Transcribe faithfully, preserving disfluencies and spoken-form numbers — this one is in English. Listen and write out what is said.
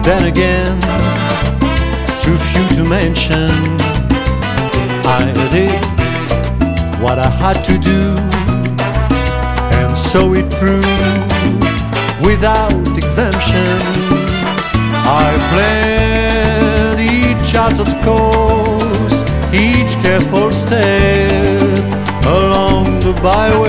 Then again, too few to mention. I did what I had to do, and saw it through without exemption. I planned each charted course, each careful step along the byway.